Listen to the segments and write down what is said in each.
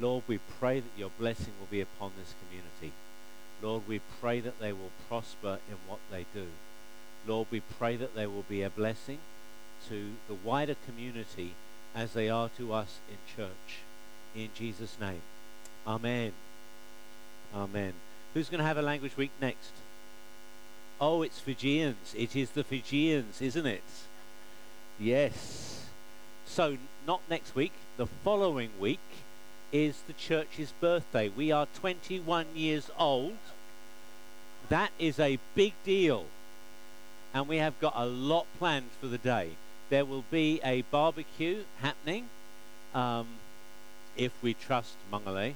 Lord, we pray that your blessing will be upon this community. Lord, we pray that they will prosper in what they do. Lord, we pray that they will be a blessing to the wider community as they are to us in church. In Jesus' name. Amen. Amen. Who's going to have a language week next? Oh, it's Fijians. It is the Fijians, isn't it? Yes. So, not next week. The following week is the church's birthday. We are 21 years old. That is a big deal. And we have got a lot planned for the day. There will be a barbecue happening, if we trust Mangale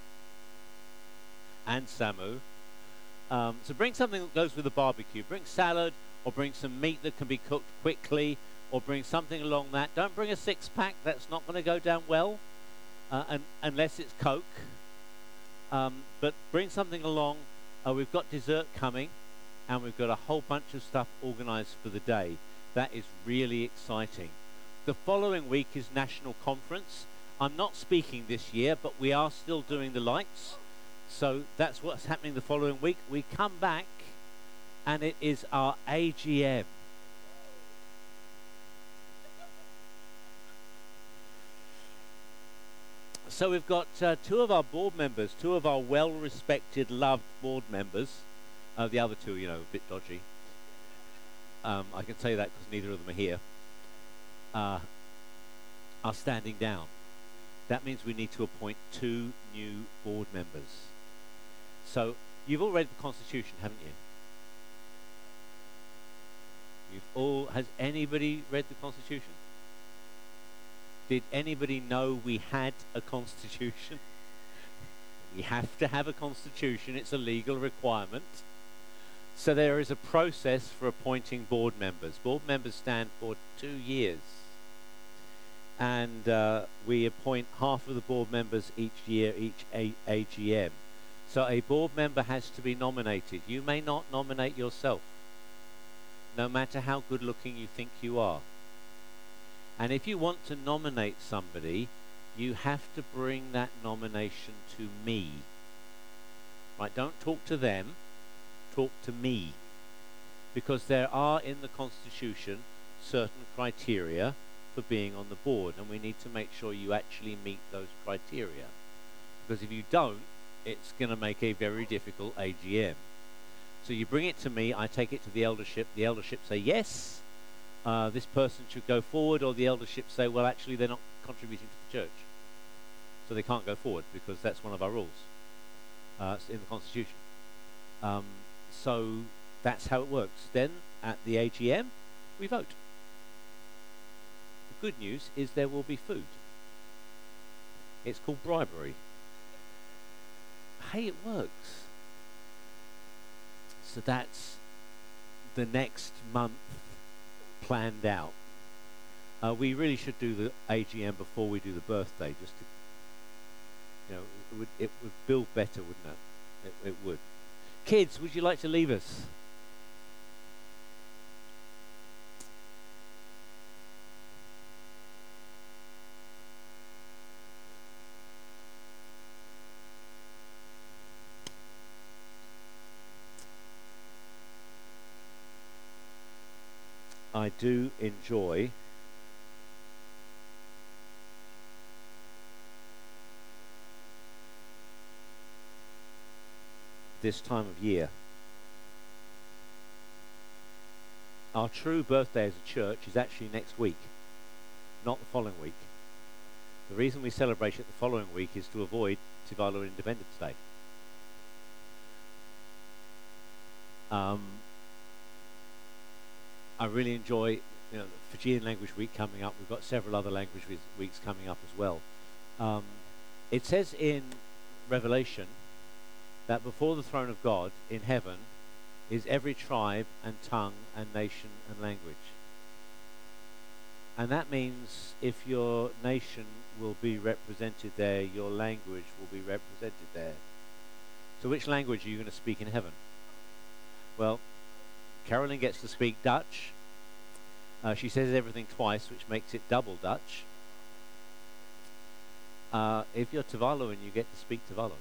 and Samu. So bring something that goes with the barbecue. Bring salad, or bring some meat that can be cooked quickly, or bring something along that. Don't bring a six-pack. That's not going to go down well, unless it's Coke. But bring something along. We've got dessert coming, and we've got a whole bunch of stuff organised for the day. That is really exciting. The following week is National Conference. I'm not speaking this year, but we are still doing the lights. So that's what's happening the following week. We come back, and it is our AGM. So we've got two of our board members, two of our well-respected, loved board members. The other two, a bit dodgy. I can say that because neither of them are here. Are standing down. That means we need to appoint two new board members. So you've all read the Constitution, haven't you? Has anybody read the Constitution? Did anybody know we had a Constitution? We have to have a Constitution. It's a legal requirement. So there is a process for appointing board members. Board members stand for 2 years. And we appoint half of the board members each year, each AGM. So a board member has to be nominated. You may not nominate yourself, no matter how good looking you think you are. And if you want to nominate somebody, you have to bring that nomination to me. Right? Don't talk to them. Talk to me. Because there are in the Constitution certain criteria for being on the board, and we need to make sure you actually meet those criteria. Because if you don't, it's going to make a very difficult AGM. So you bring it to me, I take it to the eldership. The eldership say, yes, this person should go forward, or the eldership say, well, actually, they're not contributing to the church. So they can't go forward, because that's one of our rules in the Constitution. So that's how it works. Then, at the AGM, we vote. The good news is there will be food. It's called bribery. Hey, it works. So that's the next month planned out. We really should do the AGM before we do the birthday, just to, it would build better, wouldn't it? It would. Kids, would you like to leave us? I do enjoy this time of year. Our true birthday as a church is actually next week, not the following week. The reason we celebrate it the following week is to avoid Tuvalu Independence Day. I really enjoy the Fijian Language Week coming up. We've got several other language weeks coming up as well. It says in Revelation that before the throne of God in heaven is every tribe and tongue and nation and language. And that means if your nation will be represented there, your language will be represented there. So which language are you going to speak in heaven? Well, Carolyn gets to speak Dutch. She says everything twice, which makes it double Dutch. If you're Tuvaluan, you get to speak Tuvaluan.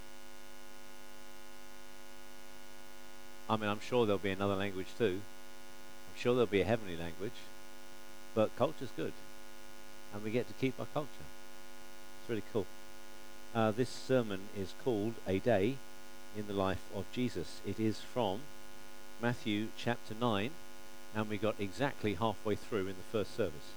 I mean, I'm sure there'll be another language too. I'm sure there'll be a heavenly language. But culture's good. And we get to keep our culture. It's really cool. This sermon is called A Day in the Life of Jesus. It is from Matthew chapter 9. And we got exactly halfway through in the first service.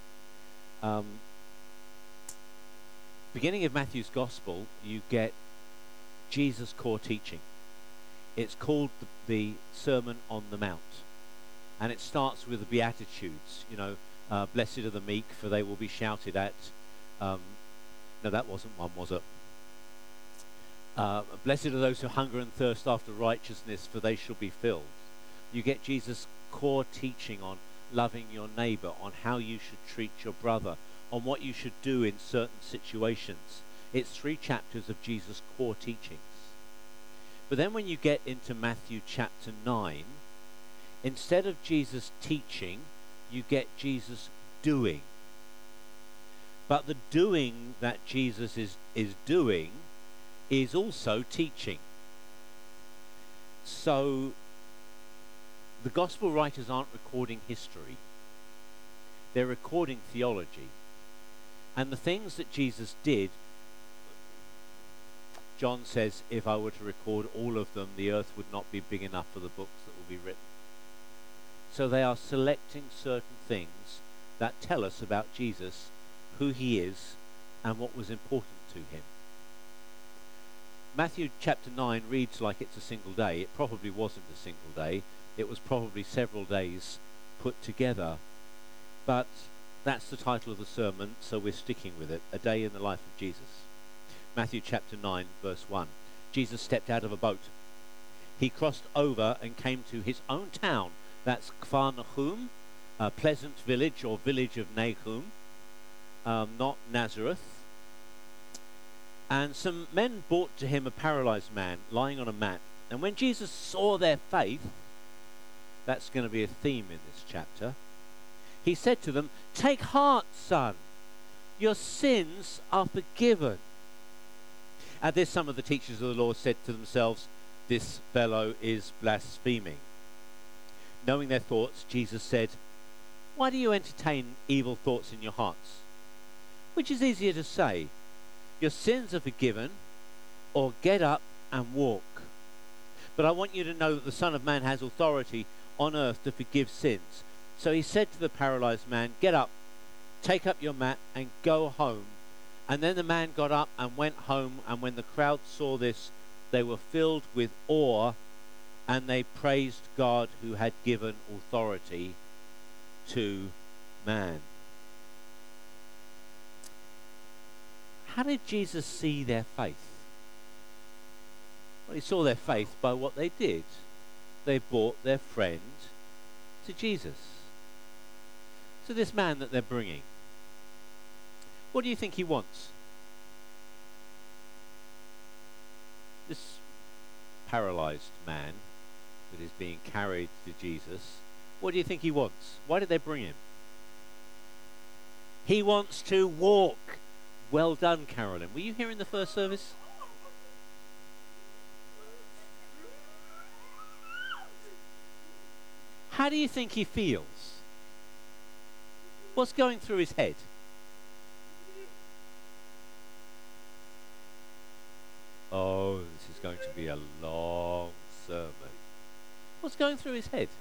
Beginning of Matthew's Gospel, you get Jesus' core teaching. It's called the Sermon on the Mount. And it starts with the Beatitudes. You know, blessed are the meek, for they will be shouted at. No, that wasn't one, was it? Blessed are those who hunger and thirst after righteousness, for they shall be filled. You get Jesus' core teaching on loving your neighbor, on how you should treat your brother, on what you should do in certain situations. It's 3 chapters of Jesus' core teachings. But then when you get into Matthew chapter 9, instead of Jesus teaching, you get Jesus doing. But the doing that Jesus is doing is also teaching. So the gospel writers aren't recording history. They're recording theology. And the things that Jesus did, John says, if I were to record all of them, the earth would not be big enough for the books that will be written. So they are selecting certain things that tell us about Jesus, who he is, and what was important to him. Matthew chapter 9 reads like it's a single day. It probably wasn't a single day. It was probably several days put together. But that's the title of the sermon, so we're sticking with it. A Day in the Life of Jesus. Matthew chapter 9, verse 1. Jesus stepped out of a boat. He crossed over and came to his own town. That's Kfar Nahum, a pleasant village or village of Nahum, not Nazareth. And some men brought to him a paralyzed man lying on a mat. And when Jesus saw their faith, that's going to be a theme in this chapter, he said to them, "Take heart, son, your sins are forgiven." At this, some of the teachers of the law said to themselves, "This fellow is blaspheming." Knowing their thoughts, Jesus said, "Why do you entertain evil thoughts in your hearts? Which is easier to say, 'Your sins are forgiven,' or 'Get up and walk'? But I want you to know that the Son of Man has authority on earth to forgive sins." So he said to the paralyzed man, "Get up, take up your mat, and go home." And then the man got up and went home, and when the crowd saw this, they were filled with awe, and they praised God who had given authority to man. How did Jesus see their faith? Well, he saw their faith by what they did. They brought their friend to Jesus. So this man that they're bringing, what do you think he wants? This paralyzed man that is being carried to Jesus, what do you think he wants? Why did they bring him? He wants to walk. Well done, Carolyn. Were you here in the first service? How do you think he feels? What's going through his head? Oh, this is going to be a long sermon. What's going through his head?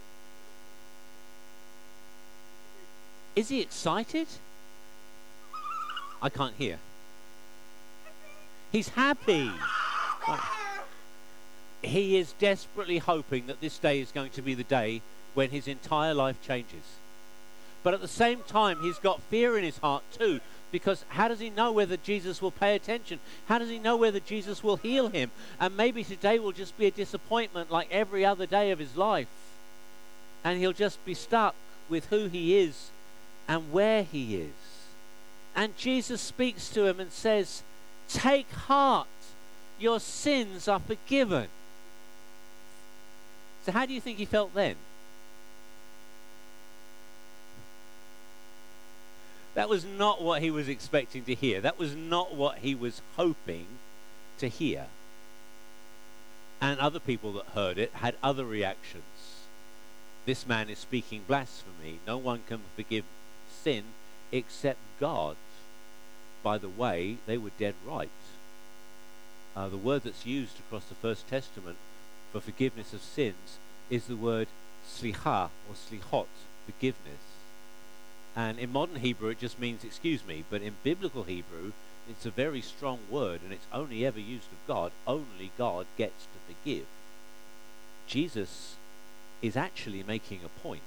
Is he excited? I can't hear. He's happy. He is desperately hoping that this day is going to be the day when his entire life changes. But at the same time, he's got fear in his heart too, because how does he know whether Jesus will pay attention? How does he know whether Jesus will heal him? And maybe today will just be a disappointment like every other day of his life. And he'll just be stuck with who he is and where he is. And Jesus speaks to him and says, "Take heart, your sins are forgiven." So how do you think he felt then? That was not what he was expecting to hear. That was not what he was hoping to hear. And other people that heard it had other reactions. This man is speaking blasphemy. No one can forgive sin except God. By the way, they were dead right. The word that's used across the First Testament for forgiveness of sins is the word slicha or slihot, forgiveness. And in modern Hebrew it just means excuse me, but in biblical Hebrew it's a very strong word, and it's only ever used of God. Only God gets to forgive. Jesus is actually making a point.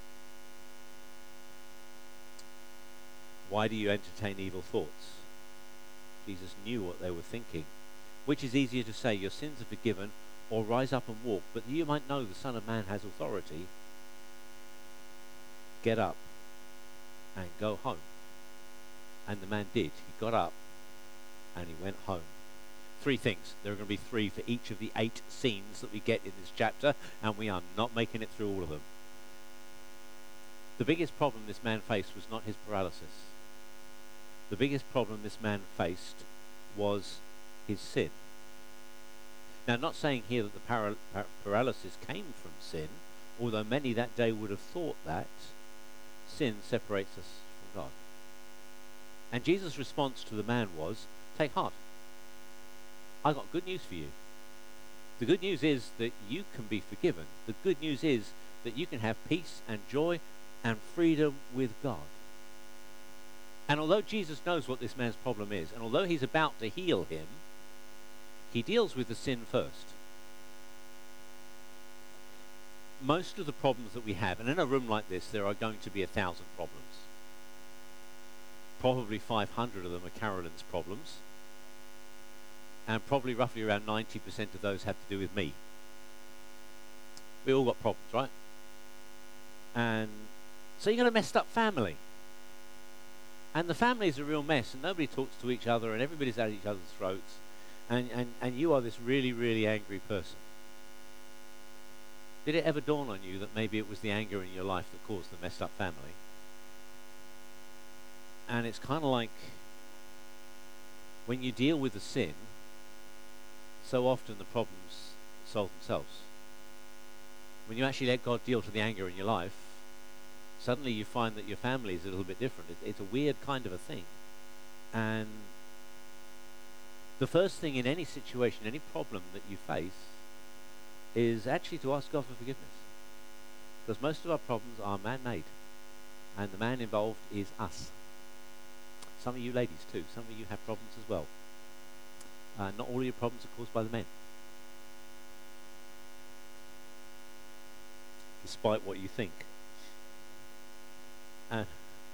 Why do you entertain evil thoughts? Jesus knew what they were thinking. Which is easier to say, your sins are forgiven, or rise up and walk, but that you might know the Son of Man has authority? Get up and go home. And the man did. He got up and he went home. 3 things. There are going to be 3 for each of the 8 scenes that we get in this chapter, and we are not making it through all of them. The biggest problem this man faced was not his paralysis. The biggest problem this man faced was his sin. Now, not saying here that the paralysis came from sin, although many that day would have thought that. Sin separates us from God. And Jesus' response to the man was, take heart. I got good news for you. The good news is that you can be forgiven. The good news is that you can have peace and joy and freedom with God. And although Jesus knows what this man's problem is, and although he's about to heal him, he deals with the sin first. Most of the problems that we have, and in a room like this there are going to be 1,000 problems. Probably 500 of them are Carolyn's problems. And probably roughly around 90% of those have to do with me. We all got problems, right? And so you got a messed up family. And the family is a real mess, and nobody talks to each other, and everybody's at each other's throats. And you are this really, really angry person. Did it ever dawn on you that maybe it was the anger in your life that caused the messed up family? And it's kind of like when you deal with the sin, so often the problems solve themselves. When you actually let God deal to the anger in your life, suddenly you find that your family is a little bit different. It's a weird kind of a thing. And the first thing in any situation, any problem that you face, is actually to ask God for forgiveness. Because most of our problems are man-made. And the man involved is us. Some of you ladies too. Some of you have problems as well. Not all of your problems are caused by the men. Despite what you think. And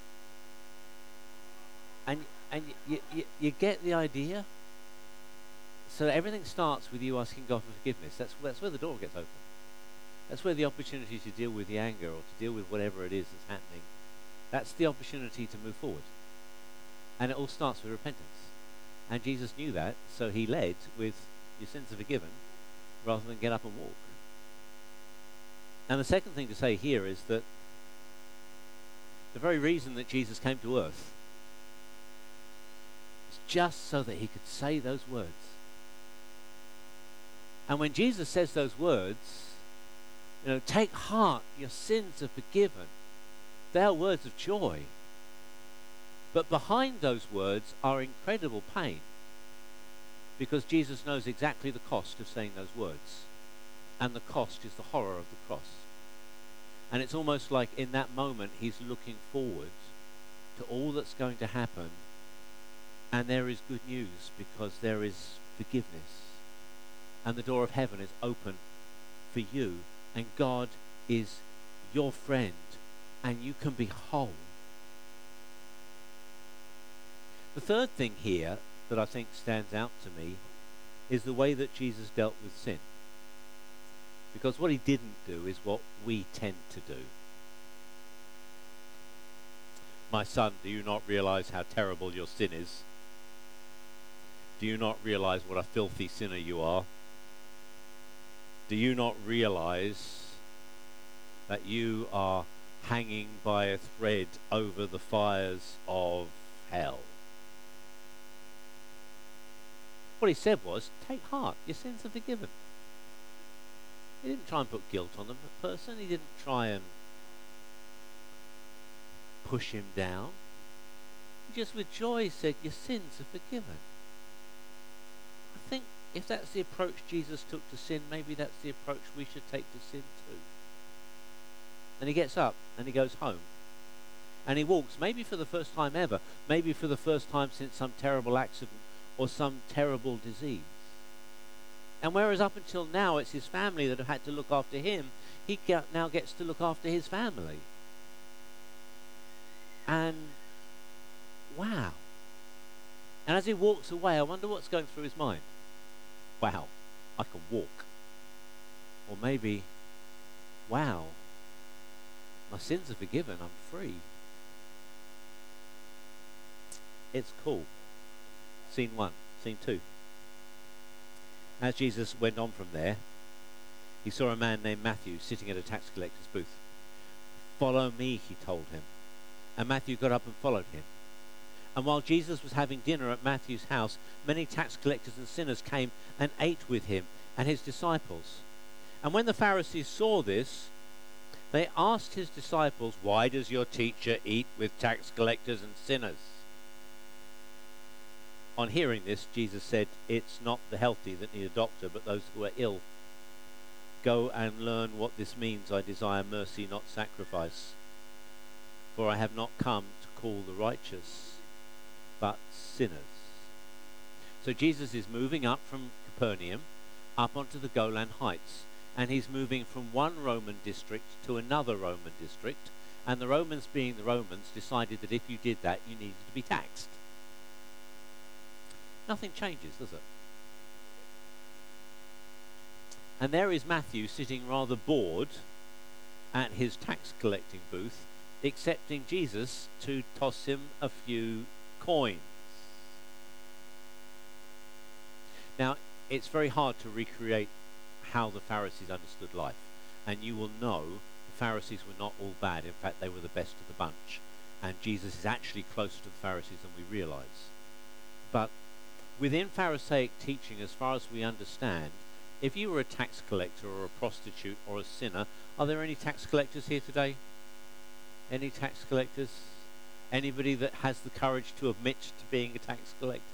you get the idea? So everything starts with you asking God for forgiveness. That's where the door gets open. That's where the opportunity to deal with the anger or to deal with whatever it is that's happening. That's the opportunity to move forward. And it all starts with repentance. And Jesus knew that, so he led with your sins are forgiven rather than get up and walk. And the second thing to say here is that the very reason that Jesus came to earth is just so that he could say those words. And when Jesus says those words, take heart, your sins are forgiven. They are words of joy. But behind those words are incredible pain, because Jesus knows exactly the cost of saying those words. And the cost is the horror of the cross. And it's almost like in that moment he's looking forward to all that's going to happen. And there is good news, because there is forgiveness. And the door of heaven is open for you. And God is your friend. And you can be whole. The third thing here that I think stands out to me is the way that Jesus dealt with sin. Because what he didn't do is what we tend to do. My son, do you not realize how terrible your sin is? Do you not realize what a filthy sinner you are? Do you not realize that you are hanging by a thread over the fires of hell. What he said was, take heart, your sins are forgiven. He didn't try and put guilt on the person. He didn't try and push him down. He just with joy said, your sins are forgiven. I think if that's the approach Jesus took to sin, maybe that's the approach we should take to sin too. And he gets up and he goes home. And he walks, maybe for the first time ever, maybe for the first time since some terrible accident or some terrible disease. And whereas up until now it's his family that have had to look after him, he now gets to look after his family. And wow. And as he walks away, I wonder what's going through his mind. Wow, I can walk. Or maybe, wow, my sins are forgiven, I'm free. It's cool. Scene 1, scene 2. As Jesus went on from there, he saw a man named Matthew sitting at a tax collector's booth. Follow me, he told him. And Matthew got up and followed him. And while Jesus was having dinner at Matthew's house, many tax collectors and sinners came and ate with him and his disciples. And when the Pharisees saw this, they asked his disciples, why does your teacher eat with tax collectors and sinners? On hearing this, Jesus said, it's not the healthy that need a doctor, but those who are ill. Go and learn what this means. I desire mercy, not sacrifice. For I have not come to call the righteous, but sinners. So Jesus is moving up from Capernaum, up onto the Golan Heights. And he's moving from one Roman district to another Roman district. And the Romans, being the Romans, decided that if you did that, you needed to be taxed. Nothing changes, does it? And there is Matthew sitting rather bored at his tax collecting booth, accepting Jesus to toss him a few coins. Now, it's very hard to recreate how the Pharisees understood life. And you will know the Pharisees were not all bad. In fact, they were the best of the bunch. And Jesus is actually closer to the Pharisees than we realize. But within Pharisaic teaching, as far as we understand, if you were a tax collector or a prostitute or a sinner, are there any tax collectors here today? Any tax collectors? Anybody that has the courage to admit to being a tax collector?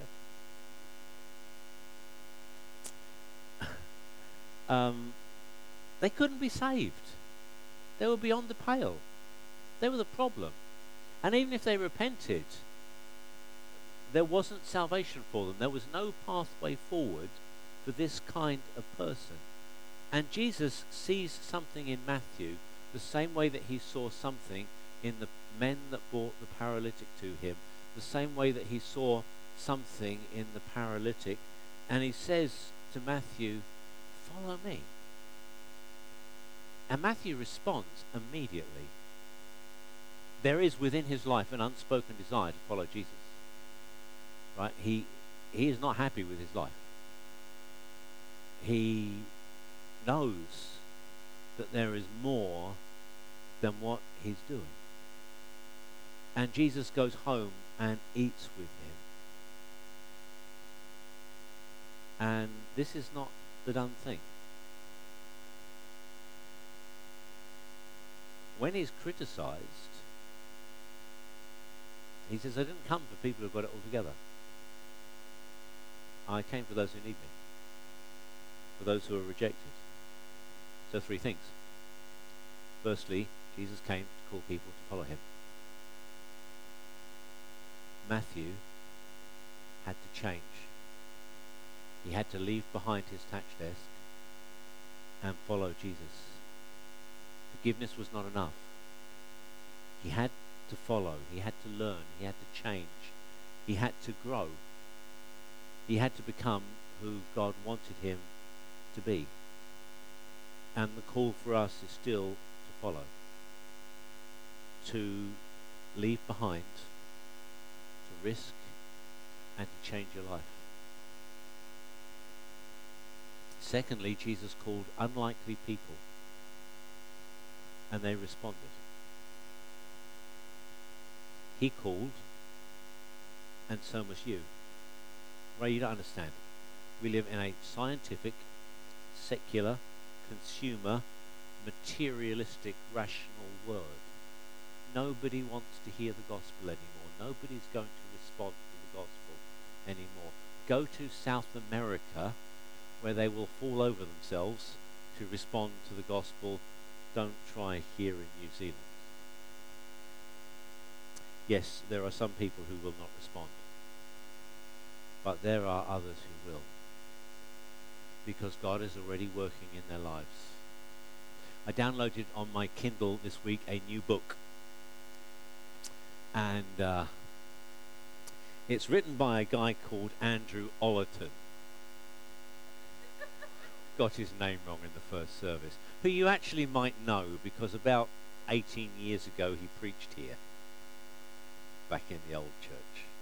They couldn't be saved. They were beyond the pale. They were the problem. And even if they repented, there wasn't salvation for them. There was no pathway forward for this kind of person. And Jesus sees something in Matthew the same way that he saw something in the men that brought the paralytic to him, the same way that he saw something in the paralytic. And he says to Matthew, follow me. And Matthew responds immediately. There is within his life an unspoken desire to follow Jesus. Right? He is not happy with his life. He knows that there is more than what he's doing. And Jesus goes home and eats with him. And this is not the done thing. When he's criticized, he says, I didn't come for people who've got it all together. I came for those who need me, for those who are rejected. So 3 things. Firstly, Jesus came to call people to follow him. Matthew had to change. He had to leave behind his tax desk and follow Jesus. Forgiveness was not enough. He had to follow. He had to learn. He had to change. He had to grow. He had to become who God wanted him to be. And the call for us is still to follow. To leave behind, to risk, and to change your life. Secondly, Jesus called unlikely people. And they responded. He called, and so must you. Ray, you don't understand. We live in a scientific, secular, consumer, materialistic, rational world. Nobody wants to hear the gospel anymore. Nobody's going to respond to the gospel anymore. Go to South America, where they will fall over themselves to respond to the gospel. Don't try here in New Zealand. Yes, there are some people who will not respond, but there are others who will, because God is already working in their lives. I downloaded on my Kindle this week a new book, and it's written by a guy called Andrew Ollerton. Got his name wrong in the first service, who you actually might know because about 18 years ago he preached here, back in the old church.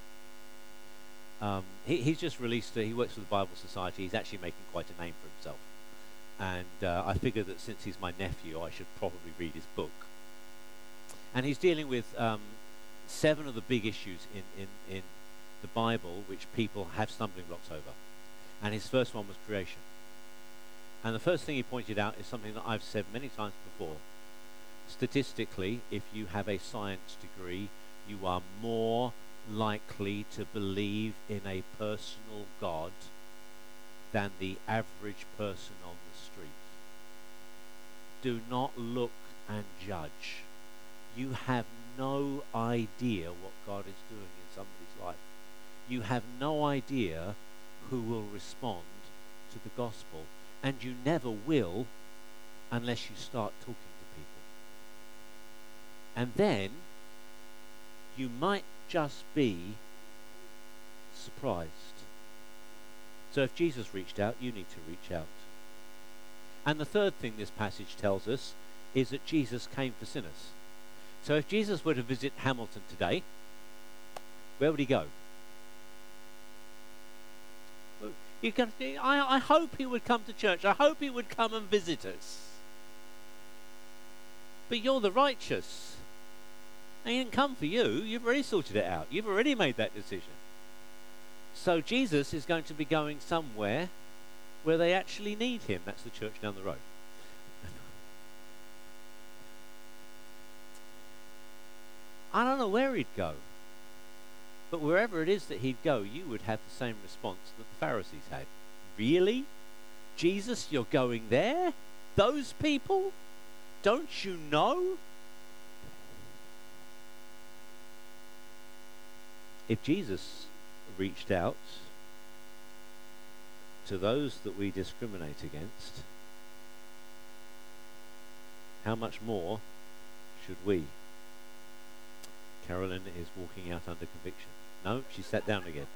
He's just released, he works for the Bible Society. He's actually making quite a name for himself. And I figured that since he's my nephew, I should probably read his book. And he's dealing with 7 of the big issues in the Bible which people have stumbling blocks over. And his first one was creation. And the first thing he pointed out is something that I've said many times before. Statistically, if you have a science degree, you are more likely to believe in a personal God than the average person on the street. Do not look and judge. You have no idea what God is doing in somebody's life. You have no idea who will respond to the gospel, and you never will unless you start talking to people. And then you might just be surprised. So if Jesus reached out, you need to reach out. And the third thing this passage tells us is that Jesus came for sinners. So if Jesus were to visit Hamilton today, where would he go? I hope he would come to church. I hope he would come and visit us. But you're the righteous. And he didn't come for you. You've already sorted it out. You've already made that decision. So Jesus is going to be going somewhere where they actually need him. That's the church down the road. I don't know where he'd go. But wherever it is that he'd go, you would have the same response that the Pharisees had. Really? Jesus, you're going there? Those people? Don't you know? If Jesus reached out to those that we discriminate against, how much more should we? Carolyn is walking out under conviction. No, she sat down again.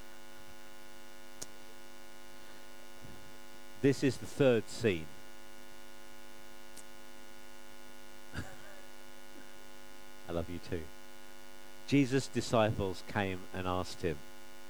This is the third scene. I love you too. Jesus' disciples came and asked him,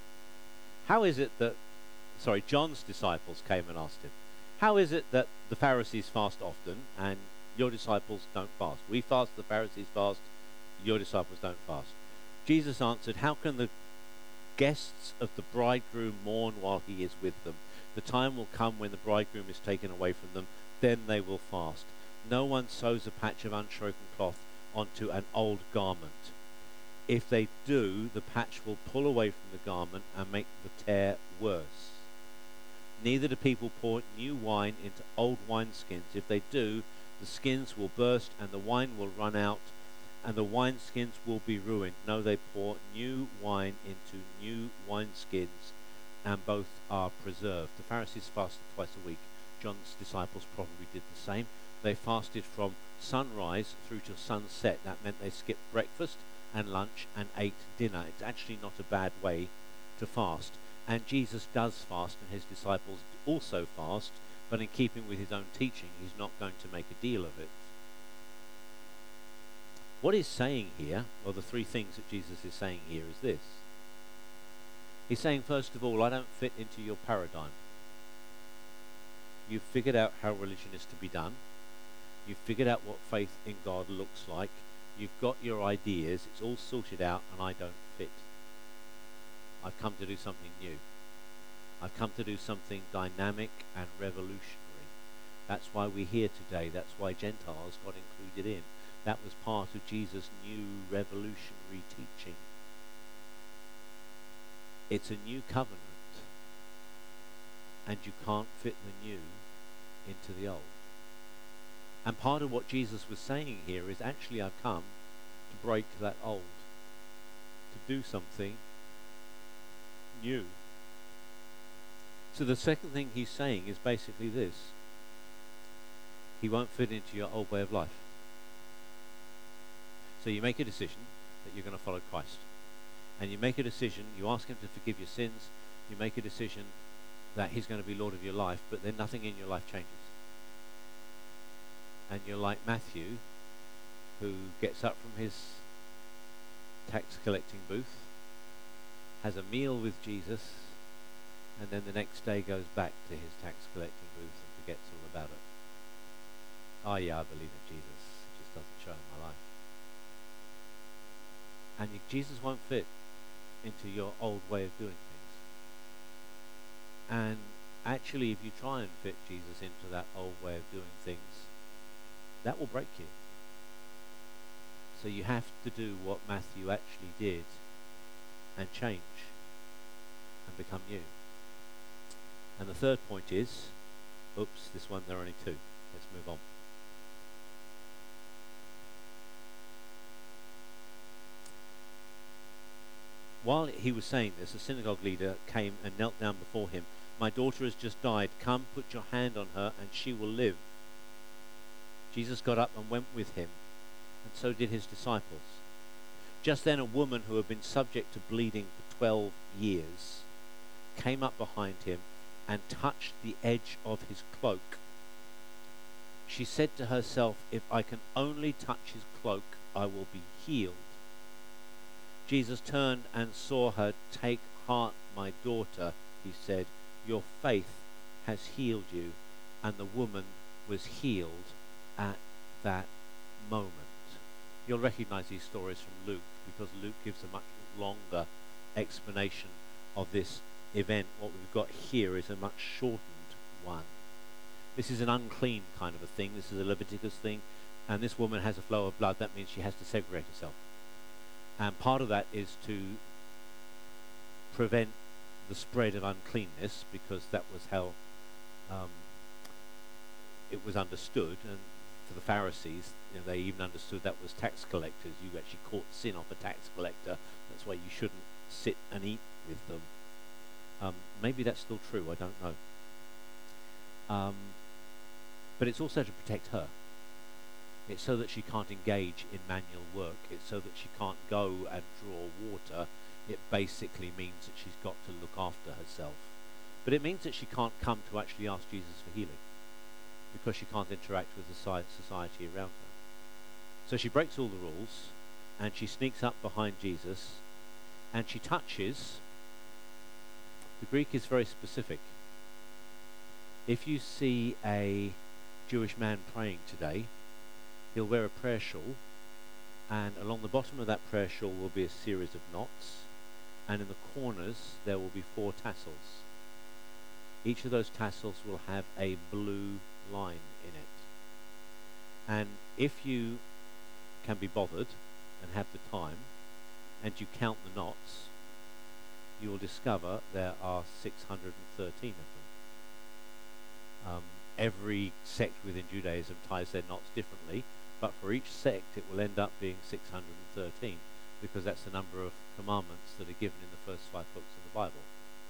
John's disciples came and asked him, how is it that the Pharisees fast often and your disciples don't fast? We fast, the Pharisees fast, your disciples don't fast. Jesus answered, how can the guests of the bridegroom mourn while he is with them? The time will come when the bridegroom is taken away from them, then they will fast. No one sews a patch of unshoken cloth onto an old garment. If they do, the patch will pull away from the garment and make the tear worse. Neither do people pour new wine into old wineskins. If they do, the skins will burst and the wine will run out, and the wineskins will be ruined. No, they pour new wine into new wineskins, and both are preserved. The Pharisees fasted twice a week. John's disciples probably did the same. They fasted from sunrise through to sunset. That meant they skipped breakfast and lunch and ate dinner. It's actually not a bad way to fast. And Jesus does fast, and his disciples also fast, but in keeping with his own teaching, he's not going to make a deal of it. What he's saying here, or the three things that Jesus is saying here, is this. He's saying, first of all, I don't fit into your paradigm. You've figured out how religion is to be done. You've figured out what faith in God looks like. You've got your ideas, it's all sorted out, and I don't fit. I've come to do something new. I've come to do something dynamic and revolutionary. That's why we're here today. That's why Gentiles got included in. That was part of Jesus' new revolutionary teaching. It's a new covenant, and you can't fit the new into the old. And part of what Jesus was saying here is, actually, I've come to break that old, to do something new. So the second thing he's saying is basically this: he won't fit into your old way of life. So you make a decision that you're going to follow Christ. And you make a decision, you ask him to forgive your sins, you make a decision that he's going to be Lord of your life, but then nothing in your life changes. And you're like Matthew, who gets up from his tax collecting booth, has a meal with Jesus, and then the next day goes back to his tax collecting booth and forgets all about it. Oh yeah, I believe in Jesus, it just doesn't show in my life. And Jesus won't fit into your old way of doing things. And actually, if you try and fit Jesus into that old way of doing things, that will break you. So you have to do what Matthew actually did and change and become new. And the third point is, oops, this one, there are only two. Let's move on. While he was saying this, a synagogue leader came and knelt down before him. My daughter has just died. Come, put your hand on her, and she will live. Jesus got up and went with him, and so did his disciples. Just then a woman who had been subject to bleeding for 12 years came up behind him and touched the edge of his cloak. She said to herself, if I can only touch his cloak, I will be healed. Jesus turned and saw her. Take heart, my daughter, he said. Your faith has healed you. And the woman was healed at that moment. You'll recognize these stories from Luke, because Luke gives a much longer explanation of this event. What we've got here is a much shortened one. This is an unclean kind of a thing. This is a Leviticus thing. And this woman has a flow of blood. That means she has to segregate herself. And part of that is to prevent the spread of uncleanness, because that was how it was understood. And for the Pharisees, they even understood that was tax collectors. You actually caught sin off a tax collector. That's why you shouldn't sit and eat with them. Maybe that's still true. I don't know. But it's also to protect her. It's so that she can't engage in manual work. It's so that she can't go and draw water. It basically means that she's got to look after herself. But it means that she can't come to actually ask Jesus for healing, because she can't interact with the society around her. So she breaks all the rules, and she sneaks up behind Jesus, and she touches. The Greek is very specific. If you see a Jewish man praying today, he'll wear a prayer shawl, and along the bottom of that prayer shawl will be a series of knots, and in the corners there will be 4 tassels. Each of those tassels will have a blue line in it. And if you can be bothered and have the time, and you count the knots, you will discover there are 613 of them. Every sect within Judaism ties their knots differently, but for each sect it will end up being 613, because that's the number of commandments that are given in the first 5 books of the Bible.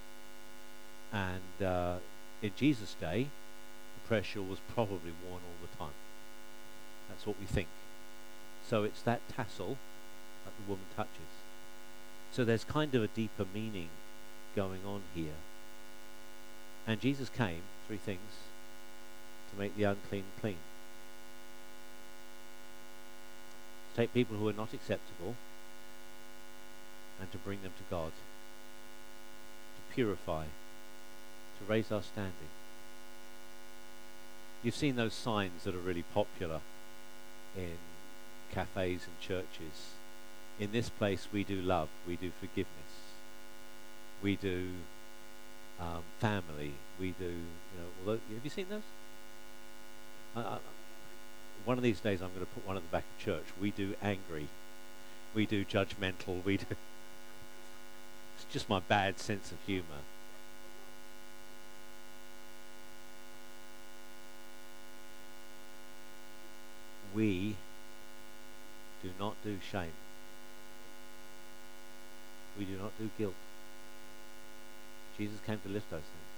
And in Jesus' day, the prayer shawl was probably worn all the time. That's what we think. So it's that tassel that the woman touches. So there's kind of a deeper meaning going on here. And Jesus came, 3 things, to make the unclean clean. To take people who are not acceptable and to bring them to God. To purify. To raise our standing. You've seen those signs that are really popular in cafes and churches. In this place, we do love, we do forgiveness, we do family, we do, although, have you seen those? One of these days I'm going to put one at the back of church. We do angry, we do judgmental, we do... It's just my bad sense of humour. We do not do shame. We do not do guilt. Jesus came to lift those things.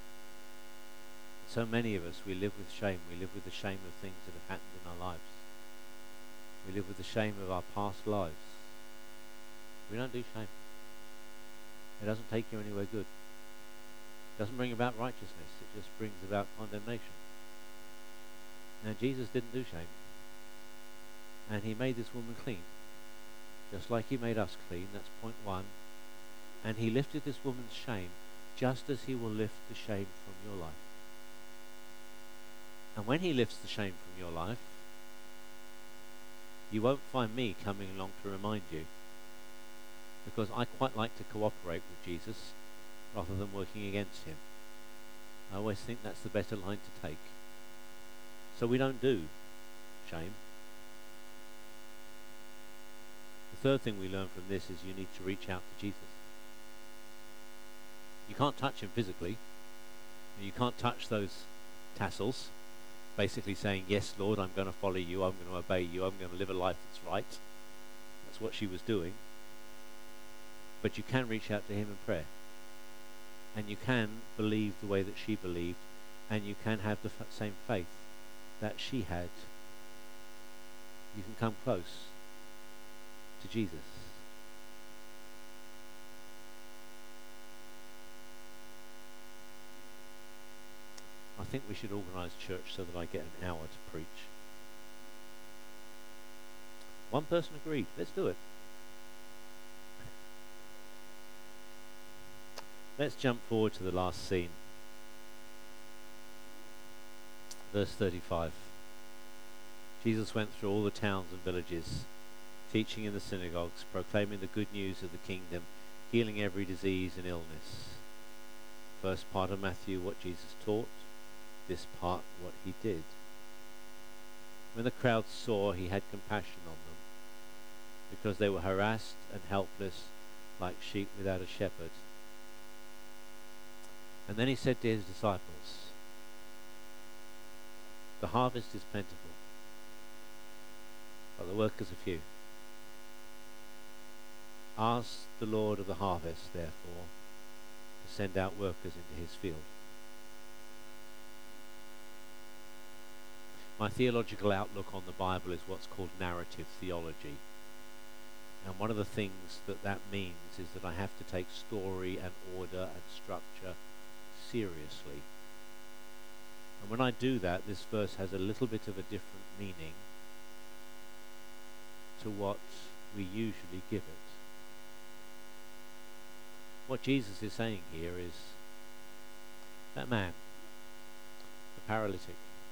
So many of us, we live with shame. We live with the shame of things that have happened in our lives. We live with the shame of our past lives. We don't do shame. It doesn't take you anywhere good. It doesn't bring about righteousness. It just brings about condemnation. Now, Jesus didn't do shame. And he made this woman clean. Just like he made us clean. That's point one. And he lifted this woman's shame just as he will lift the shame from your life. And when he lifts the shame from your life, you won't find me coming along to remind you, because I quite like to cooperate with Jesus rather than working against him. I always think that's the better line to take. So we don't do shame. The third thing we learn from this is you need to reach out to Jesus. You can't touch him physically. You can't touch those tassels, basically saying, yes, Lord, I'm going to follow you, I'm going to obey you, I'm going to live a life that's right. That's what she was doing. But you can reach out to him in prayer. And you can believe the way that she believed, and you can have the same faith that she had. You can come close to Jesus. I think we should organise church so that I get an hour to preach. One person agreed. Let's do it. Let's jump forward to the last scene. Verse 35. Jesus went through all the towns and villages, teaching in the synagogues, proclaiming the good news of the kingdom, healing every disease and illness. First part of Matthew, what Jesus taught. This part, what he did. When the crowd saw, he had compassion on them, because they were harassed and helpless, like sheep without a shepherd. And then he said to his disciples, the harvest is plentiful, but the workers are few. Ask the Lord of the harvest, therefore, to send out workers into his field. My theological outlook on the Bible is what's called narrative theology. And one of the things that means is that I have to take story and order and structure seriously. And when I do that, this verse has a little bit of a different meaning to what we usually give it. What Jesus is saying here is, that man, the paralytic,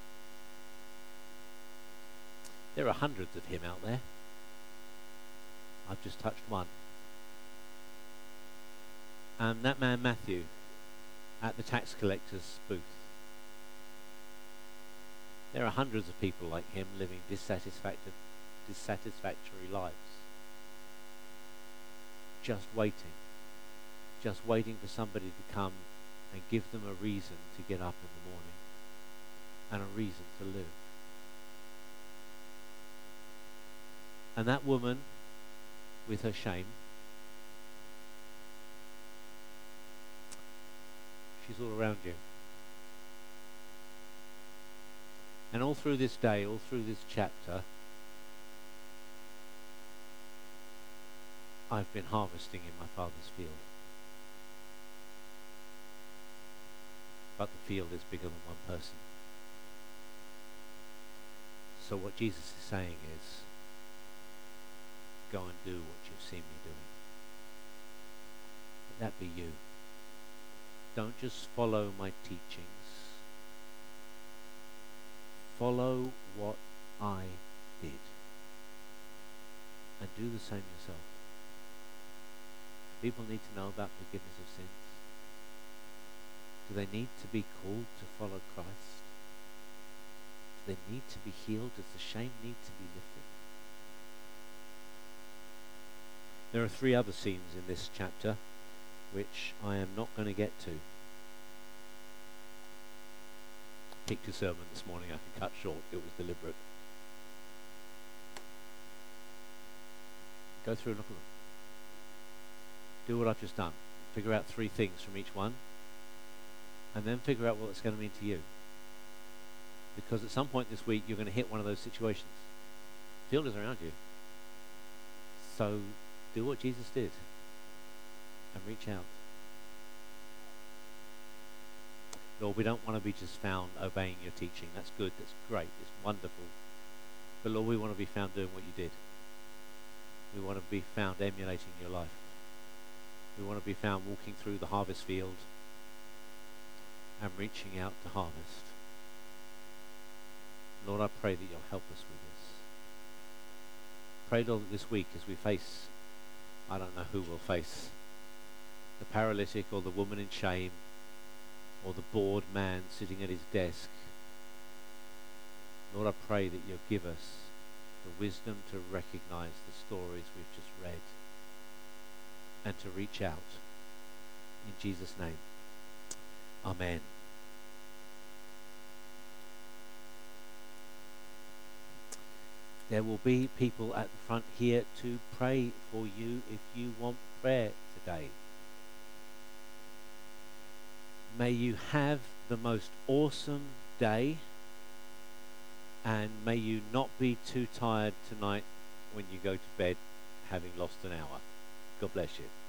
there are hundreds of him out there. I've just touched one. That man Matthew at the tax collector's booth. There are hundreds of people like him living dissatisfactory lives. Just waiting for somebody to come and give them a reason to get up in the morning and a reason to live. And that woman, with her shame, she's all around you. And all through this day, all through this chapter, I've been harvesting in my Father's field. But the field is bigger than one person. So what Jesus is saying is, go and do what you've seen me doing. Let that be you. Don't just follow my teachings. Follow what I did. and do the same yourself. People need to know about forgiveness of sins. Do they need to be called to follow Christ? Do they need to be healed? Does the shame need to be lifted? There are 3 other scenes in this chapter which I am not going to get to. Picked a sermon this morning I could cut short. It was deliberate. Go through and look at them. Do what I've just done. Figure out 3 things from each one, and then figure out what it's going to mean to you. Because at some point this week you're going to hit one of those situations. The field is around you. So do what Jesus did and reach out. Lord, we don't want to be just found obeying your teaching. That's good, that's great, it's wonderful. But Lord, we want to be found doing what you did. We want to be found emulating your life. We want to be found walking through the harvest field and reaching out to harvest. Lord, I pray that you'll help us with this. Pray, Lord, that this week as we face, I don't know who we'll face, the paralytic or the woman in shame or the bored man sitting at his desk. Lord, I pray that you'll give us the wisdom to recognize the stories we've just read and to reach out. In Jesus' name, amen. There will be people at the front here to pray for you if you want prayer today. May you have the most awesome day, and may you not be too tired tonight when you go to bed having lost an hour. God bless you.